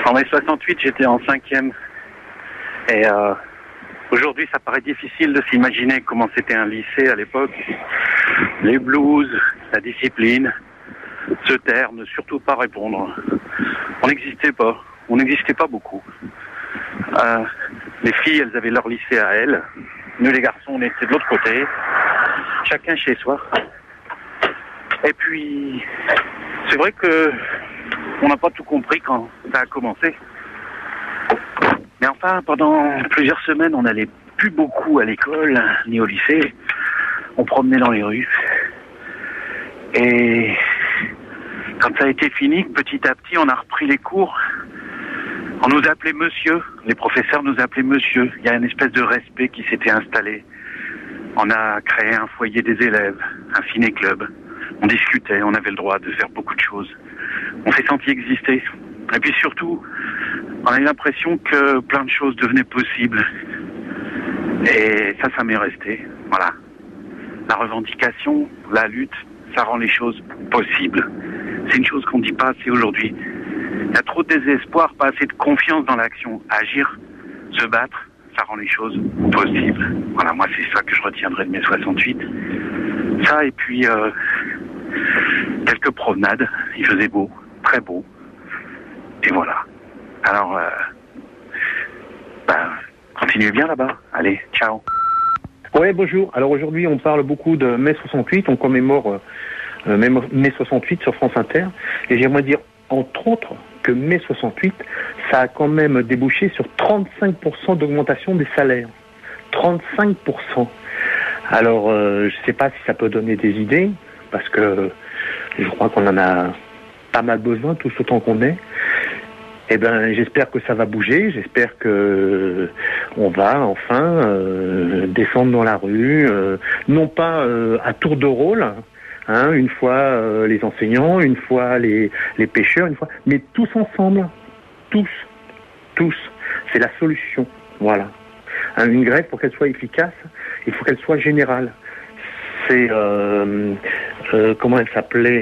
En mai 68, j'étais en 5e. Et aujourd'hui, ça paraît difficile de s'imaginer comment c'était un lycée à l'époque. Les blues, la discipline, se taire, ne surtout pas répondre. On n'existait pas. On n'existait pas beaucoup. Les filles, elles avaient leur lycée à elles. Nous, les garçons, on était de l'autre côté. Chacun chez soi. Et puis, c'est vrai que on n'a pas tout compris quand ça a commencé. Mais enfin, pendant plusieurs semaines, on n'allait plus beaucoup à l'école, ni au lycée. On promenait dans les rues. Et quand ça a été fini, petit à petit, on a repris les cours. On nous appelait monsieur. Les professeurs nous appelaient monsieur. Il y a une espèce de respect qui s'était installé. On a créé un foyer des élèves, un ciné-club. On discutait, on avait le droit de faire beaucoup de choses. On s'est senti exister. Et puis surtout, on a eu l'impression que plein de choses devenaient possibles. Et ça m'est resté. Voilà. La revendication, la lutte, ça rend les choses possibles. C'est une chose qu'on ne dit pas assez aujourd'hui. Il y a trop de désespoir, pas assez de confiance dans l'action. Agir, se battre, ça rend les choses possibles. Voilà, moi c'est ça que je retiendrai de mai 68. Ça et puis quelques promenades. Il faisait beau, très beau. Et voilà. Alors, continuez bien là-bas. Allez, ciao. Ouais, bonjour. Alors aujourd'hui, on parle beaucoup de mai 68. On commémore mai 68 sur France Inter. Et j'aimerais dire, entre autres, que mai 68, ça a quand même débouché sur 35% d'augmentation des salaires. 35%. Alors, je ne sais pas si ça peut donner des idées, parce que je crois qu'on en a pas mal besoin, tous autant qu'on est. Eh ben, j'espère que ça va bouger. J'espère que on va enfin descendre dans la rue, non pas à tour de rôle, hein, une fois les enseignants, une fois les pêcheurs, une fois, mais tous ensemble, tous. C'est la solution. Voilà. Hein, une grève, pour qu'elle soit efficace, il faut qu'elle soit générale. C'est comment elle s'appelait,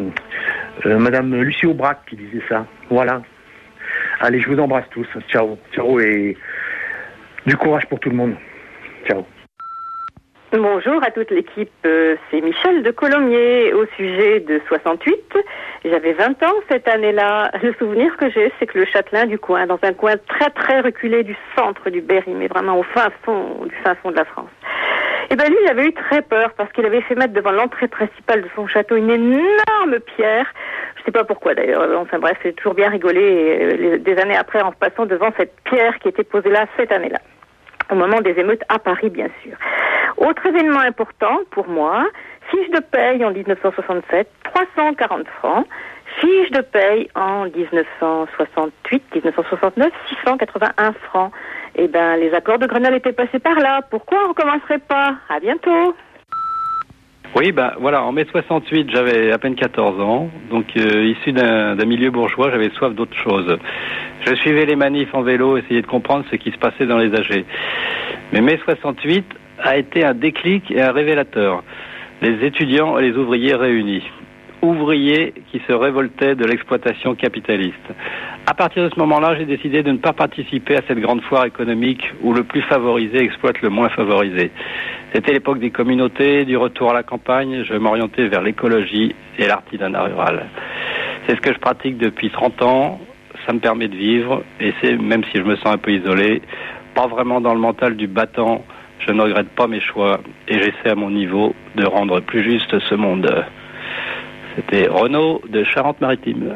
Madame Lucie Aubrac qui disait ça. Voilà. Allez, je vous embrasse tous. Ciao. Ciao et du courage pour tout le monde. Ciao. Bonjour à toute l'équipe, c'est Michel de Colomiers. Au sujet de 68, j'avais 20 ans cette année-là. Le souvenir que j'ai, c'est que le châtelain du coin, dans un coin très très reculé du centre du Berry, mais vraiment au fin fond de la France. Et ben lui, il avait eu très peur parce qu'il avait fait mettre devant l'entrée principale de son château une énorme pierre. Je sais pas pourquoi d'ailleurs. Enfin bref, c'est toujours bien rigolé des années après en passant devant cette pierre qui était posée là cette année-là. Au moment des émeutes à Paris, bien sûr. Autre événement important pour moi, fiche de paye en 1967, 340 francs. Fiche de paye en 1968, 1969, 681 francs. Eh ben, les accords de Grenelle étaient passés par là. Pourquoi on recommencerait pas? À bientôt. Oui, voilà, en mai 68, j'avais à peine 14 ans, donc issu d'un milieu bourgeois, j'avais soif d'autre chose. Je suivais les manifs en vélo, essayais de comprendre ce qui se passait dans les AG. Mais mai 68 a été un déclic et un révélateur. Les étudiants et les ouvriers réunis. Ouvriers qui se révoltaient de l'exploitation capitaliste. À partir de ce moment-là, j'ai décidé de ne pas participer à cette grande foire économique où le plus favorisé exploite le moins favorisé. C'était l'époque des communautés, du retour à la campagne. Je m'orientais vers l'écologie et l'artisanat rural. C'est ce que je pratique depuis 30 ans. Ça me permet de vivre et c'est, même si je me sens un peu isolé, pas vraiment dans le mental du battant. Je ne regrette pas mes choix et j'essaie à mon niveau de rendre plus juste ce monde. C'était Renaud de Charente-Maritime.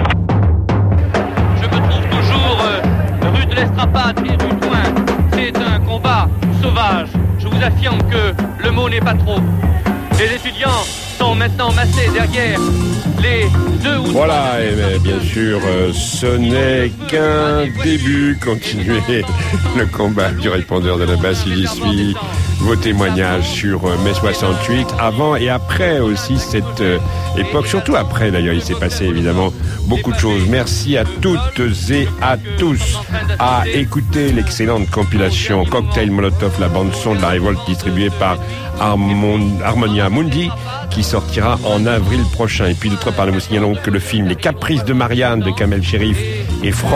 Je me trouve toujours rue de l'Estrapade et rue Douin. C'est un combat sauvage. Je vous affirme que le mot n'est pas trop. Les étudiants sont maintenant massés derrière les 2 ou 3... Voilà, et bien sûr, ce n'est qu'un début. Continuez le combat du répondeur de la basse. Il y suit vos témoignages sur mai 68, avant et après aussi cette époque, surtout après d'ailleurs, il s'est passé évidemment beaucoup de choses. Merci à toutes et à tous à écouter l'excellente compilation Cocktail Molotov, la bande son de la révolte distribuée par Harmonia Mundi, qui sortira en avril prochain. Et puis d'autre part, nous vous signalons que le film Les Caprices de Marianne de Kamel Chérif et